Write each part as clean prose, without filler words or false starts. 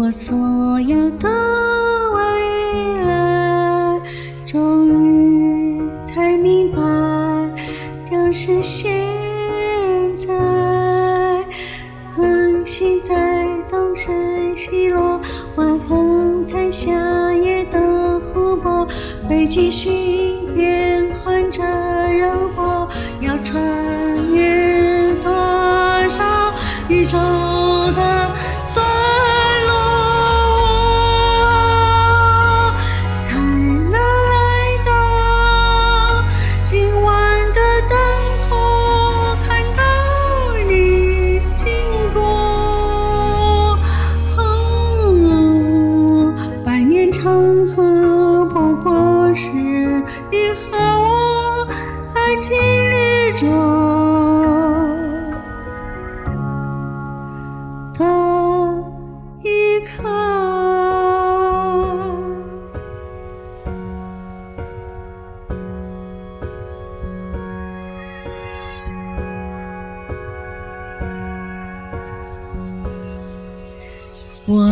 我所有的未来，终于才明白，就是现在。恒星在东升西落，晚风在夏夜的湖泊，北极星变换着柔波，要穿越多少宇宙的段落，才能来到今晚的灯火，看到你经过。百年长河不过是你和我在经历中的一刻。我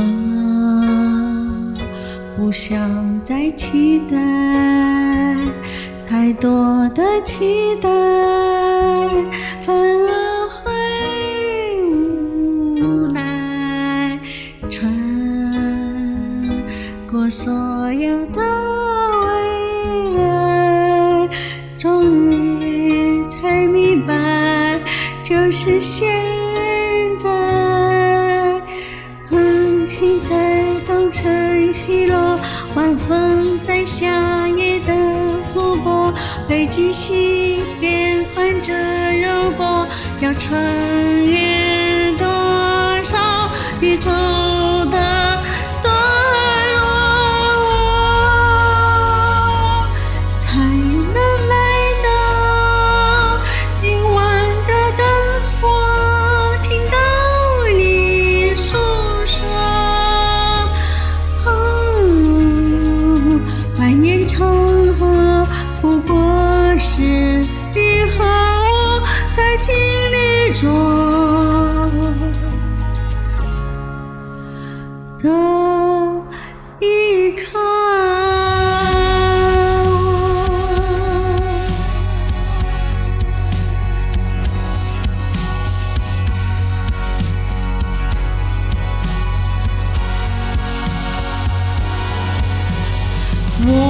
不想再期待太多的期待，反而会无奈。穿过所有的未来，终于才明白，就是现在。恒星在东升西落，晚风在夏夜的湖泊，北极星变换着柔波，要穿越多少宇宙的段落，才能来到今晚的灯火，听到你诉说。百年长河不过是你和我在经历中的一刻。我